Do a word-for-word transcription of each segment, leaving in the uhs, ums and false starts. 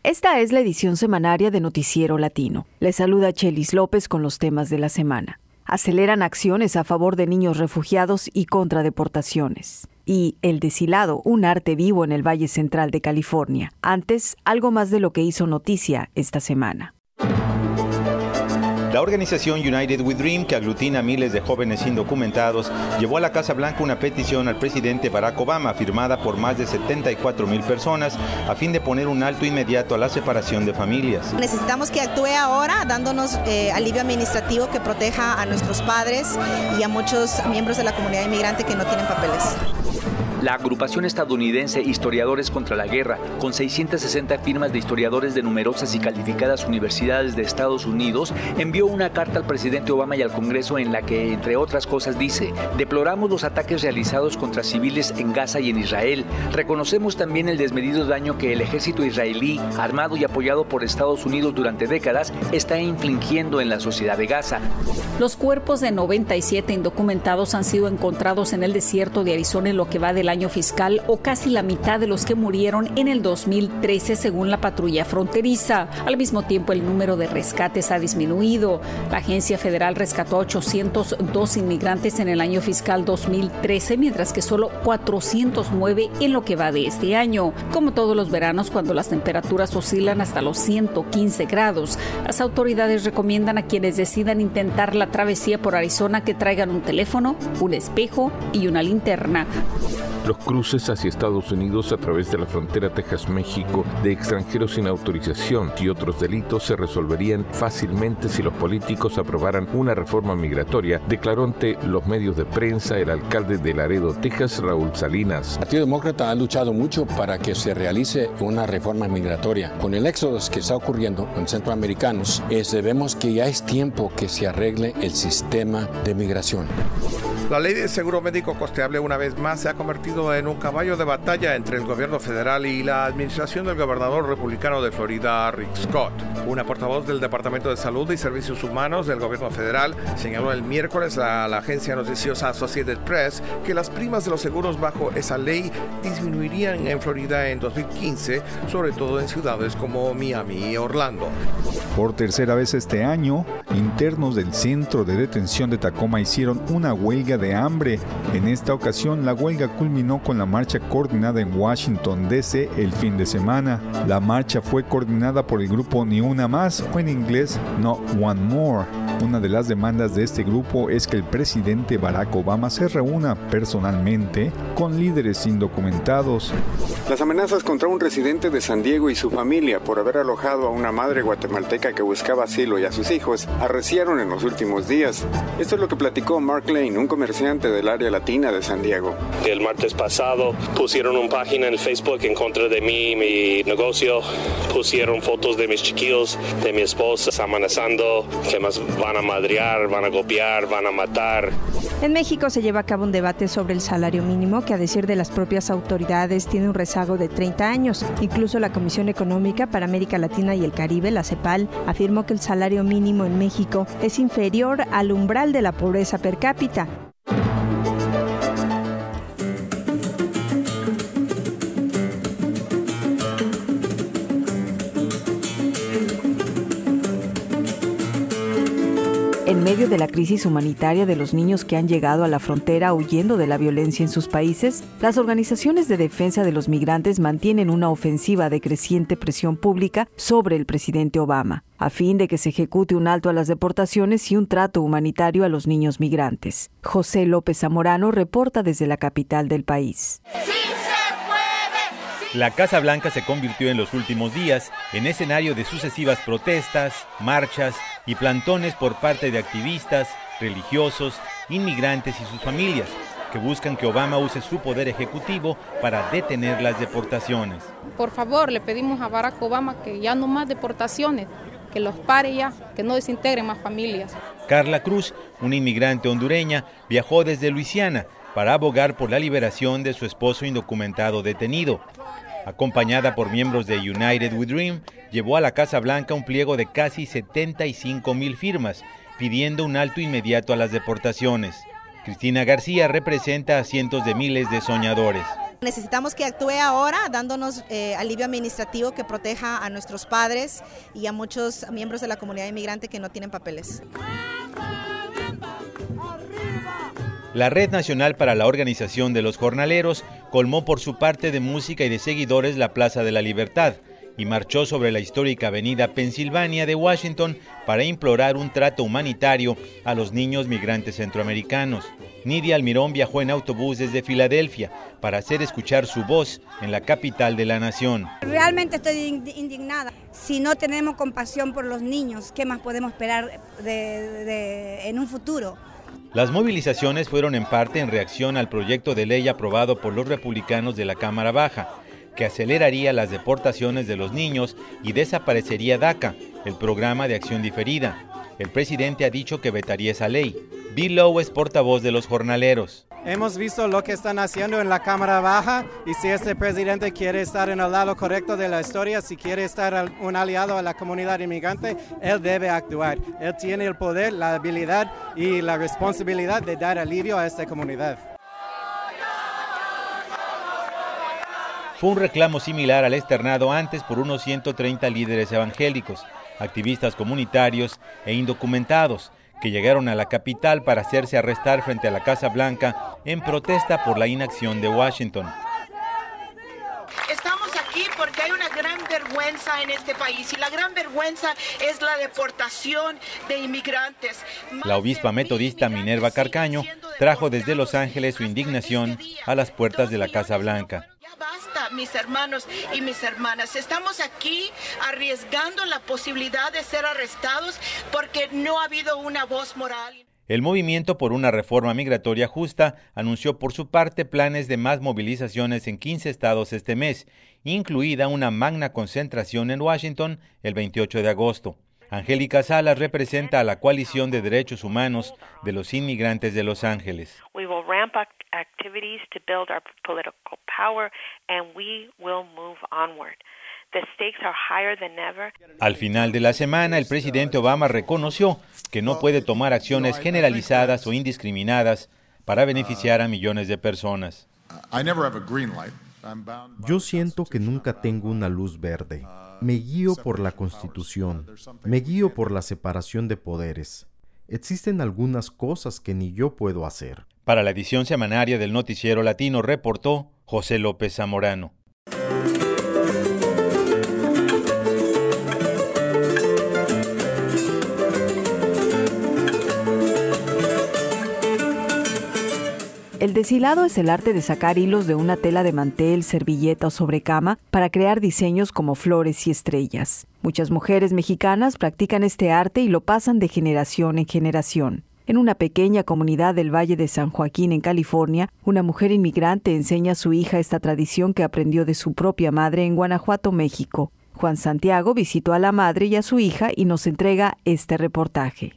Esta es la edición semanaria de Noticiero Latino. Les saluda Chelis López con los temas de la semana. Aceleran acciones a favor de niños refugiados y contra deportaciones. Y El Deshilado, un arte vivo en el Valle Central de California. Antes, algo más de lo que hizo noticia esta semana. La organización United We Dream, que aglutina a miles de jóvenes indocumentados, llevó a la Casa Blanca una petición al presidente Barack Obama, firmada por más de setenta y cuatro mil personas, a fin de poner un alto inmediato a la separación de familias. Necesitamos que actúe ahora, dándonos eh, alivio administrativo que proteja a nuestros padres y a muchos miembros de la comunidad inmigrante que no tienen papeles. La agrupación estadounidense Historiadores contra la Guerra, con seiscientas sesenta firmas de historiadores de numerosas y calificadas universidades de Estados Unidos, envió una carta al presidente Obama y al Congreso en la que, entre otras cosas, dice: deploramos los ataques realizados contra civiles en Gaza y en Israel. Reconocemos también el desmedido daño que el ejército israelí, armado y apoyado por Estados Unidos durante décadas, está infligiendo en la sociedad de Gaza. Los cuerpos de noventa y siete indocumentados han sido encontrados en el desierto de Arizona en lo que va del año fiscal, o casi la mitad de los que murieron en el dos mil trece, según la patrulla fronteriza. Al mismo tiempo, el número de rescates ha disminuido. La agencia federal rescató a ochocientos dos inmigrantes en el año fiscal dos mil trece, mientras que solo cuatrocientos nueve en lo que va de este año. Como todos los veranos, cuando las temperaturas oscilan hasta los ciento quince grados, las autoridades recomiendan a quienes decidan intentar la travesía por Arizona que traigan un teléfono, un espejo y una linterna. Los cruces hacia Estados Unidos a través de la frontera Texas-México de extranjeros sin autorización y otros delitos se resolverían fácilmente si los políticos aprobaran una reforma migratoria, declaró ante los medios de prensa el alcalde de Laredo, Texas, Raúl Salinas. El Partido Demócrata ha luchado mucho para que se realice una reforma migratoria. Con el éxodo que está ocurriendo con centroamericanos, es, vemos que ya es tiempo que se arregle el sistema de migración. La ley de seguro médico costeable una vez más se ha convertido en un caballo de batalla entre el gobierno federal y la administración del gobernador republicano de Florida, Rick Scott. Una portavoz del Departamento de Salud y Servicios Humanos del gobierno federal señaló el miércoles a la agencia noticiosa Associated Press que las primas de los seguros bajo esa ley disminuirían en Florida en dos mil quince, sobre todo en ciudades como Miami y Orlando. Por tercera vez este año, internos del centro de detención de Tacoma hicieron una huelga de hambre. En esta ocasión, la huelga culminó con la marcha coordinada en Washington, D C el fin de semana. La marcha fue coordinada por el grupo Ni Una Más, o en inglés Not One More. Una de las demandas de este grupo es que el presidente Barack Obama se reúna personalmente con líderes indocumentados. Las amenazas contra un residente de San Diego y su familia por haber alojado a una madre guatemalteca que buscaba asilo y a sus hijos arreciaron en los últimos días. Esto es lo que platicó Mark Lane, un comerciante del área latina de San Diego. El martes pasado pusieron una página en Facebook en contra de mí, mi negocio. Pusieron fotos de mis chiquillos, de mi esposa, amenazando que más van a madrear, van a golpear, van a matar. En México se lleva a cabo un debate sobre el salario mínimo que, a decir de las propias autoridades, tiene un rezago de treinta años. Incluso la Comisión Económica para América Latina y el Caribe, la CEPAL, afirmó que el salario mínimo en México es inferior al umbral de la pobreza per cápita. En medio de la crisis humanitaria de los niños que han llegado a la frontera huyendo de la violencia en sus países, las organizaciones de defensa de los migrantes mantienen una ofensiva de creciente presión pública sobre el presidente Obama, a fin de que se ejecute un alto a las deportaciones y un trato humanitario a los niños migrantes. José López Zamorano reporta desde la capital del país. La Casa Blanca se convirtió en los últimos días en escenario de sucesivas protestas, marchas y plantones por parte de activistas, religiosos, inmigrantes y sus familias, que buscan que Obama use su poder ejecutivo para detener las deportaciones. Por favor, le pedimos a Barack Obama que ya no más deportaciones, que los pare ya, que no desintegren más familias. Carla Cruz, una inmigrante hondureña, viajó desde Luisiana para abogar por la liberación de su esposo indocumentado detenido. Acompañada por miembros de United We Dream, llevó a la Casa Blanca un pliego de casi setenta y cinco mil firmas, pidiendo un alto inmediato a las deportaciones. Cristina García representa a cientos de miles de soñadores. Necesitamos que actúe ahora, dándonos eh, alivio administrativo que proteja a nuestros padres y a muchos miembros de la comunidad inmigrante que no tienen papeles. La Red Nacional para la Organización de los Jornaleros colmó por su parte de música y de seguidores la Plaza de la Libertad y marchó sobre la histórica avenida Pensilvania de Washington para implorar un trato humanitario a los niños migrantes centroamericanos. Nidia Almirón viajó en autobús desde Filadelfia para hacer escuchar su voz en la capital de la nación. Realmente estoy indignada. Si no tenemos compasión por los niños, ¿qué más podemos esperar de, de, de, en un futuro? Las movilizaciones fueron en parte en reacción al proyecto de ley aprobado por los republicanos de la Cámara Baja, que aceleraría las deportaciones de los niños y desaparecería DACA, el programa de acción diferida. El presidente ha dicho que vetaría esa ley. Bill Lowe es portavoz de los jornaleros. Hemos visto lo que están haciendo en la Cámara Baja y si este presidente quiere estar en el lado correcto de la historia, si quiere estar un aliado a la comunidad inmigrante, él debe actuar. Él tiene el poder, la habilidad y la responsabilidad de dar alivio a esta comunidad. Fue un reclamo similar al externado antes por unos ciento treinta líderes evangélicos, activistas comunitarios e indocumentados que llegaron a la capital para hacerse arrestar frente a la Casa Blanca en protesta por la inacción de Washington. Estamos aquí porque hay una gran vergüenza en este país y la gran vergüenza es la deportación de inmigrantes. La obispa metodista Minerva Carcaño trajo desde Los Ángeles su indignación a las puertas de la Casa Blanca. Basta, mis hermanos y mis hermanas, estamos aquí arriesgando la posibilidad de ser arrestados porque no ha habido una voz moral. El Movimiento por una Reforma Migratoria Justa anunció por su parte planes de más movilizaciones en quince estados este mes, incluida una magna concentración en Washington el veintiocho de agosto. Angélica Salas representa a la Coalición de Derechos Humanos de los Inmigrantes de Los Ángeles. We will ramp up activities to build our political power and we will move onward. The stakes are higher than ever. Al final de la semana, el presidente Obama reconoció que no puede tomar acciones generalizadas o indiscriminadas para beneficiar a millones de personas. Yo siento que nunca tengo una luz verde. Me guío por la Constitución, me guío por la separación de poderes. Existen algunas cosas que ni yo puedo hacer. Para la edición semanaria del Noticiero Latino reportó José López Zamorano. El deshilado es el arte de sacar hilos de una tela de mantel, servilleta o sobrecama para crear diseños como flores y estrellas. Muchas mujeres mexicanas practican este arte y lo pasan de generación en generación. En una pequeña comunidad del Valle de San Joaquín, en California, una mujer inmigrante enseña a su hija esta tradición que aprendió de su propia madre en Guanajuato, México. Juan Santiago visitó a la madre y a su hija y nos entrega este reportaje.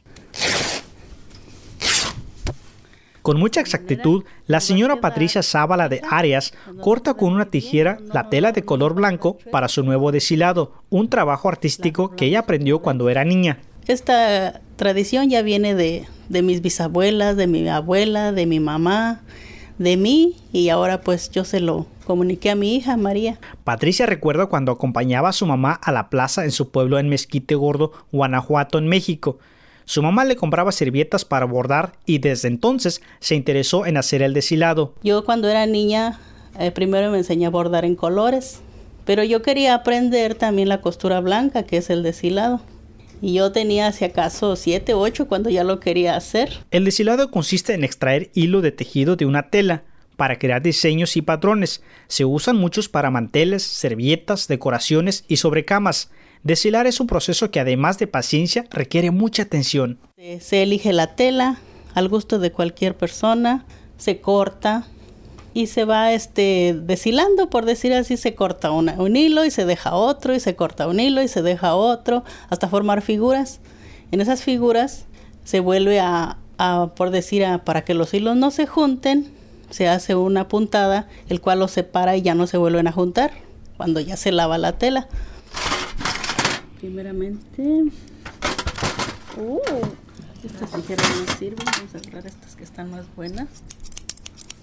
Con mucha exactitud, la señora Patricia Zavala de Arias corta con una tijera la tela de color blanco para su nuevo deshilado, un trabajo artístico que ella aprendió cuando era niña. Esta tradición ya viene de, de mis bisabuelas, de mi abuela, de mi mamá, de mí, y ahora pues yo se lo comuniqué a mi hija María. Patricia recuerda cuando acompañaba a su mamá a la plaza en su pueblo en Mezquite Gordo, Guanajuato, en México. Su mamá le compraba servilletas para bordar y desde entonces se interesó en hacer el deshilado. Yo cuando era niña eh, primero me enseñé a bordar en colores, pero yo quería aprender también la costura blanca, que es el deshilado. Y yo tenía si acaso siete, ocho cuando ya lo quería hacer. El deshilado consiste en extraer hilo de tejido de una tela para crear diseños y patrones. Se usan muchos para manteles, servilletas, decoraciones y sobrecamas. Deshilar es un proceso que además de paciencia requiere mucha atención. Se elige la tela al gusto de cualquier persona, se corta y se va este, deshilando, por decir así, se corta una, un hilo y se deja otro y se corta un hilo y se deja otro hasta formar figuras. En esas figuras se vuelve a, a por decir, a, para que los hilos no se junten, se hace una puntada, el cual los separa y ya no se vuelven a juntar cuando ya se lava la tela. Primeramente, uh, estas tijeras no sirven, vamos a agarrar estas que están más buenas.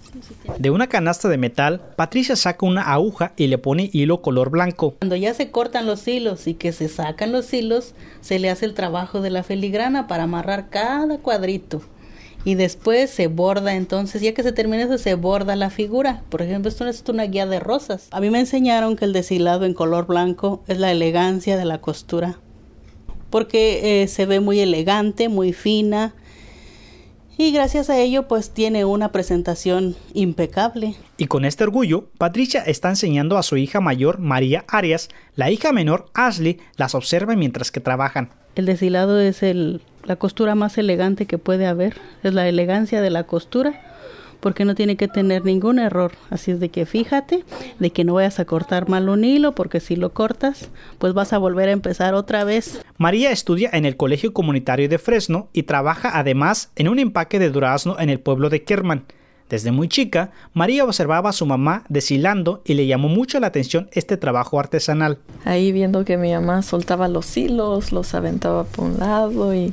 De una canasta de metal, Patricia saca una aguja y le pone hilo color blanco. Cuando ya se cortan los hilos y que se sacan los hilos, se le hace el trabajo de la filigrana para amarrar cada cuadrito. Y después se borda, entonces ya que se termina eso, se borda la figura. Por ejemplo, esto es una guía de rosas. A mí me enseñaron que el deshilado en color blanco es la elegancia de la costura. Porque eh, se ve muy elegante, muy fina. Y gracias a ello, pues tiene una presentación impecable. Y con este orgullo, Patricia está enseñando a su hija mayor, María Arias. La hija menor, Ashley, las observa mientras que trabajan. El deshilado es el, la costura más elegante que puede haber. Es la elegancia de la costura, porque no tiene que tener ningún error. Así es de que fíjate, de que no vayas a cortar mal un hilo, porque si lo cortas, pues vas a volver a empezar otra vez. María estudia en el Colegio Comunitario de Fresno y trabaja además en un empaque de durazno en el pueblo de Kerman. Desde muy chica, María observaba a su mamá deshilando y le llamó mucho la atención este trabajo artesanal. Ahí viendo que mi mamá soltaba los hilos, los aventaba por un lado y,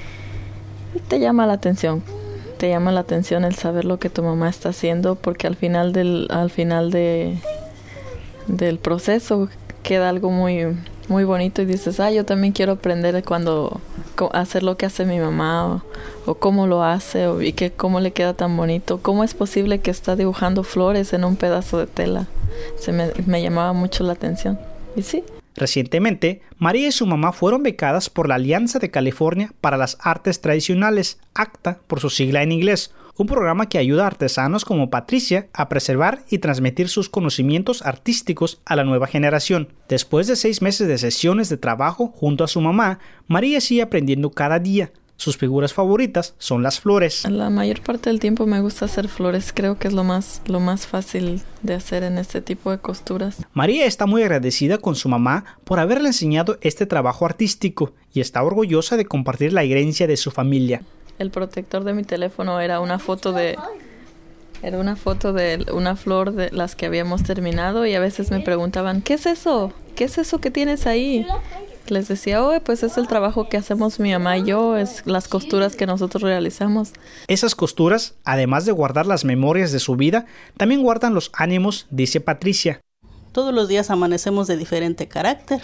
y te llama la atención. Te llama la atención el saber lo que tu mamá está haciendo, porque al final del, al final de, del proceso queda algo muy, muy bonito y dices, ah, yo también quiero aprender cuando hacer lo que hace mi mamá o, o cómo lo hace o, y que cómo le queda tan bonito. ¿Cómo es posible que está dibujando flores en un pedazo de tela? Se me, me llamaba mucho la atención. Y sí. Recientemente, María y su mamá fueron becadas por la Alianza de California para las Artes Tradicionales, A C T A por su sigla en inglés, un programa que ayuda a artesanos como Patricia a preservar y transmitir sus conocimientos artísticos a la nueva generación. Después de seis meses de sesiones de trabajo junto a su mamá, María sigue aprendiendo cada día. Sus figuras favoritas son las flores. La mayor parte del tiempo me gusta hacer flores. Creo que es lo más, lo más fácil de hacer en este tipo de costuras. María está muy agradecida con su mamá por haberle enseñado este trabajo artístico y está orgullosa de compartir la herencia de su familia. El protector de mi teléfono era una foto de... Era una foto de una flor de las que habíamos terminado y a veces me preguntaban, ¿qué es eso? ¿Qué es eso que tienes ahí? Les decía, oh, pues es el trabajo que hacemos mi mamá y yo, es las costuras que nosotros realizamos. Esas costuras, además de guardar las memorias de su vida, también guardan los ánimos, dice Patricia. Todos los días amanecemos de diferente carácter.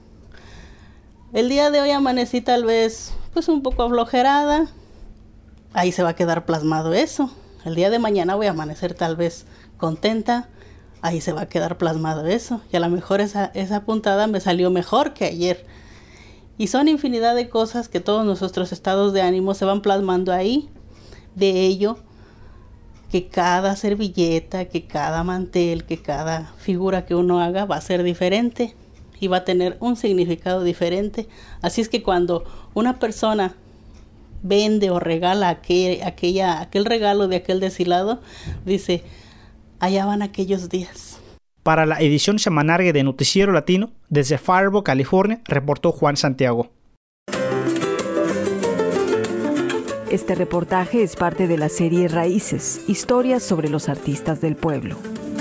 El día de hoy amanecí tal vez pues un poco aflojerada. Ahí se va a quedar plasmado eso. El día de mañana voy a amanecer tal vez contenta. Ahí se va a quedar plasmado eso. Y a lo mejor esa, esa puntada me salió mejor que ayer. Y son infinidad de cosas que todos nuestros estados de ánimo se van plasmando ahí. De ello, que cada servilleta, que cada mantel, que cada figura que uno haga va a ser diferente. Y va a tener un significado diferente. Así es que cuando una persona vende o regala aquel, aquella, aquel regalo de aquel deshilado, dice, allá van aquellos días. Para la edición semanaria de Noticiero Latino, desde Faribault, California, reportó Juan Santiago. Este reportaje es parte de la serie Raíces, historias sobre los artistas del pueblo.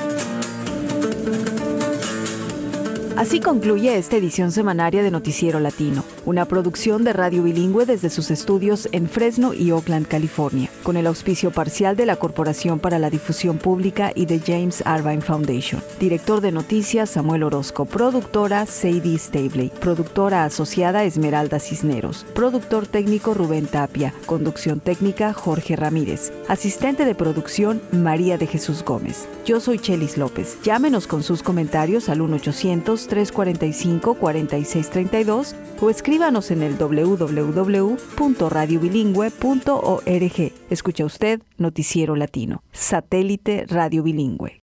Así concluye esta edición semanaria de Noticiero Latino, una producción de Radio Bilingüe desde sus estudios en Fresno y Oakland, California, con el auspicio parcial de la Corporación para la Difusión Pública y de James Irvine Foundation. Director de noticias, Samuel Orozco. Productora, Sadie Stabley. Productora asociada, Esmeralda Cisneros. Productor técnico, Rubén Tapia. Conducción técnica, Jorge Ramírez. Asistente de producción, María de Jesús Gómez. Yo soy Chelis López. Llámenos con sus comentarios al uno ochocientos, tres cuarenta y cinco, cuarenta y seis treinta y dos o escríbanos en el doble u doble u doble u punto radio bilingüe punto org. Escucha usted Noticiero Latino, satélite Radio Bilingüe.